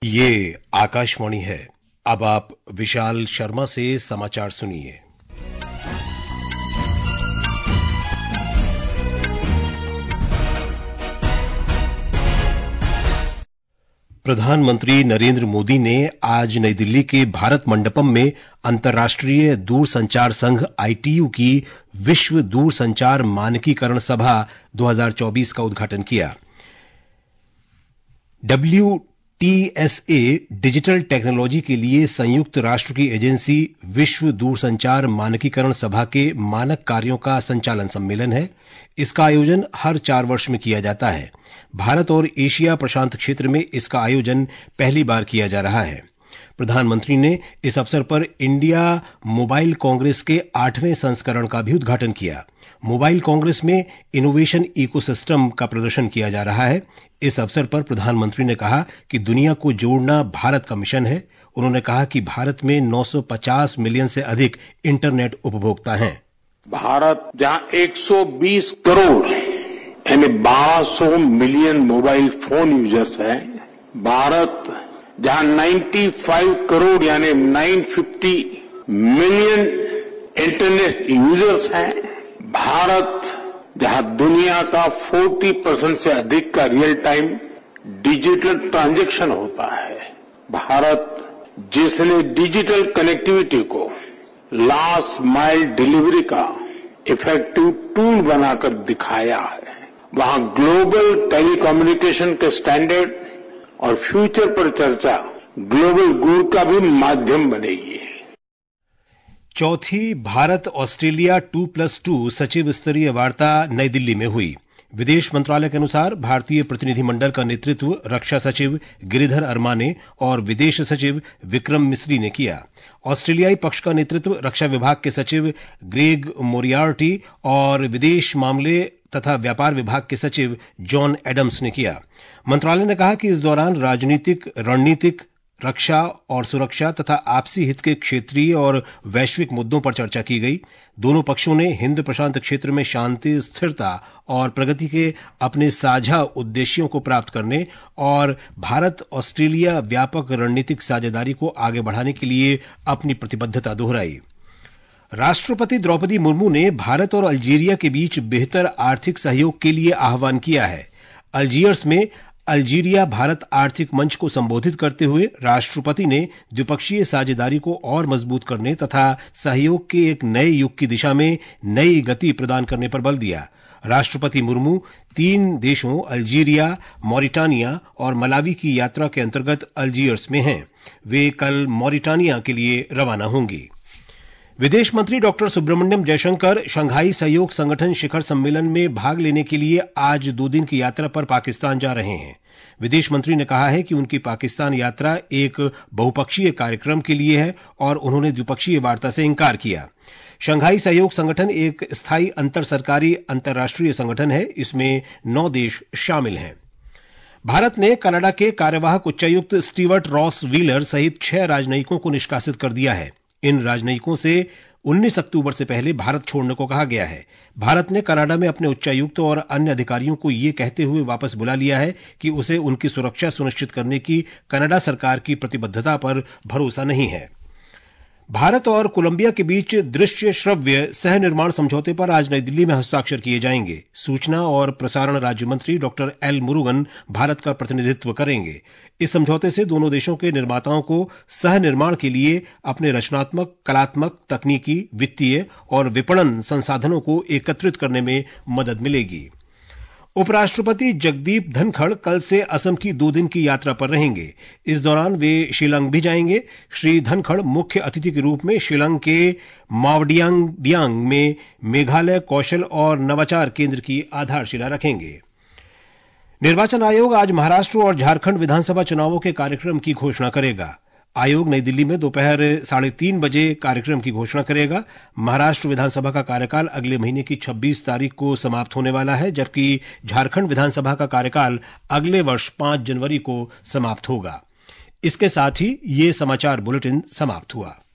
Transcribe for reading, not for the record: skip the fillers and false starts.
ये आकाशवाणी है। अब आप विशाल शर्मा से समाचार सुनिए। प्रधानमंत्री नरेंद्र मोदी ने आज नई दिल्ली के भारत मंडपम में अंतर्राष्ट्रीय दूरसंचार संघ ITU की विश्व दूरसंचार मानकीकरण सभा 2024 का उद्घाटन किया। WTSA डिजिटल टेक्नोलॉजी के लिए संयुक्त राष्ट्र की एजेंसी विश्व दूरसंचार मानकीकरण सभा के मानक कार्यों का संचालन सम्मेलन है। इसका आयोजन हर 4 वर्ष में किया जाता है। भारत और एशिया प्रशांत क्षेत्र में इसका आयोजन पहली बार किया जा रहा है। प्रधानमंत्री ने इस अवसर पर इंडिया मोबाइल कांग्रेस के 8वें संस्करण का भी उद्घाटन किया। मोबाइल कांग्रेस में इनोवेशन इकोसिस्टम का प्रदर्शन किया जा रहा है। इस अवसर पर प्रधानमंत्री ने कहा कि दुनिया को जोड़ना भारत का मिशन है। उन्होंने कहा कि भारत में 950 मिलियन से अधिक इंटरनेट उपभोक्ता हैं। भारत जहां 120 करोड़ यानी 1200 मिलियन मोबाइल फोन यूजर्स हैं, भारत जहां 95 करोड़ यानी 950 मिलियन इंटरनेट यूजर्स हैं, भारत जहां दुनिया का 40% से अधिक का रियल टाइम डिजिटल ट्रांजैक्शन होता है, भारत जिसने डिजिटल कनेक्टिविटी को लास्ट माइल डिलीवरी का इफेक्टिव टूल बनाकर दिखाया है, वहां ग्लोबल टेलीकम्युनिकेशन के स्टैंडर्ड और फ्यूचर पर चर्चा ग्लोबल गुड का भी माध्यम बनेगी। चौथी भारत ऑस्ट्रेलिया 2+2 सचिव स्तरीय वार्ता नई दिल्ली में हुई। विदेश मंत्रालय के अनुसार भारतीय प्रतिनिधिमंडल का नेतृत्व रक्षा सचिव गिरिधर अरमाने और विदेश सचिव विक्रम मिस्री ने किया। ऑस्ट्रेलियाई पक्ष का नेतृत्व रक्षा विभाग के सचिव ग्रेग मोरियार्टी और विदेश मामले तथा व्यापार विभाग के सचिव जॉन एडम्स ने किया। मंत्रालय ने कहा कि इस दौरान राजनीतिक, रणनीतिक, रक्षा और सुरक्षा तथा आपसी हित के क्षेत्रीय और वैश्विक मुद्दों पर चर्चा की गई। दोनों पक्षों ने हिंद प्रशांत क्षेत्र में शांति, स्थिरता और प्रगति के अपने साझा उद्देश्यों को प्राप्त करने और भारत ऑस्ट्रेलिया व्यापक रणनीतिक साझेदारी को आगे बढ़ाने के लिए अपनी प्रतिबद्धता दोहराई। राष्ट्रपति द्रौपदी मुर्मू ने भारत और अल्जीरिया के बीच बेहतर आर्थिक सहयोग के लिए आह्वान किया है। अल्जीयर्स में अल्जीरिया भारत आर्थिक मंच को संबोधित करते हुए राष्ट्रपति ने द्विपक्षीय साझेदारी को और मजबूत करने तथा सहयोग के एक नए युग की दिशा में नई गति प्रदान करने पर बल दिया। राष्ट्रपति मुर्मू 3 देशों अल्जीरिया, मॉरिटानिया और मलावी की यात्रा के अंतर्गत अल्जीयर्स में हैं। वे कल मॉरिटानिया के लिए रवाना होंगे। विदेश मंत्री डॉक्टर सुब्रमण्यम जयशंकर शंघाई सहयोग संगठन शिखर सम्मेलन में भाग लेने के लिए आज 2 दिन की यात्रा पर पाकिस्तान जा रहे हैं। विदेश मंत्री ने कहा है कि उनकी पाकिस्तान यात्रा एक बहुपक्षीय कार्यक्रम के लिए है और उन्होंने द्विपक्षीय वार्ता से इंकार किया। शंघाई सहयोग संगठन एक स्थायी अंतर सरकारी अंतर्राष्ट्रीय संगठन है। इसमें 9 देश शामिल हैं। भारत ने कनाडा के कार्यवाहक उच्चायुक्त स्टीवर्ट रॉस व्हीलर सहित 6 राजनयिकों को निष्कासित कर दिया है। इन राजनयिकों से 19 अक्टूबर से पहले भारत छोड़ने को कहा गया है। भारत ने कनाडा में अपने उच्चायुक्त और अन्य अधिकारियों को यह कहते हुए वापस बुला लिया है कि उसे उनकी सुरक्षा सुनिश्चित करने की कनाडा सरकार की प्रतिबद्धता पर भरोसा नहीं है। भारत और कोलंबिया के बीच दृश्य श्रव्य सह निर्माण समझौते पर आज नई दिल्ली में हस्ताक्षर किए जाएंगे। सूचना और प्रसारण राज्य मंत्री डॉक्टर एल मुरुगन भारत का प्रतिनिधित्व करेंगे। इस समझौते से दोनों देशों के निर्माताओं को सह निर्माण के लिए अपने रचनात्मक, कलात्मक, तकनीकी, वित्तीय और विपणन संसाधनों को एकत्रित करने में मदद मिलेगी। उपराष्ट्रपति जगदीप धनखड़ कल से असम की 2 दिन की यात्रा पर रहेंगे। इस दौरान वे शिलांग भी जाएंगे। श्री धनखड़ मुख्य अतिथि के रूप में शिलांग के मावडियांग में मेघालय कौशल और नवाचार केंद्र की आधारशिला रखेंगे। निर्वाचन आयोग आज महाराष्ट्र और झारखंड विधानसभा चुनावों के कार्यक्रम की घोषणा करेगा। आयोग नई दिल्ली में दोपहर 3:30 बजे कार्यक्रम की घोषणा करेगा। महाराष्ट्र विधानसभा का कार्यकाल अगले महीने की 26 तारीख को समाप्त होने वाला है, जबकि झारखंड विधानसभा का कार्यकाल अगले वर्ष 5 जनवरी को समाप्त होगा। इसके साथ ही ये समाचार बुलेटिन समाप्त हुआ।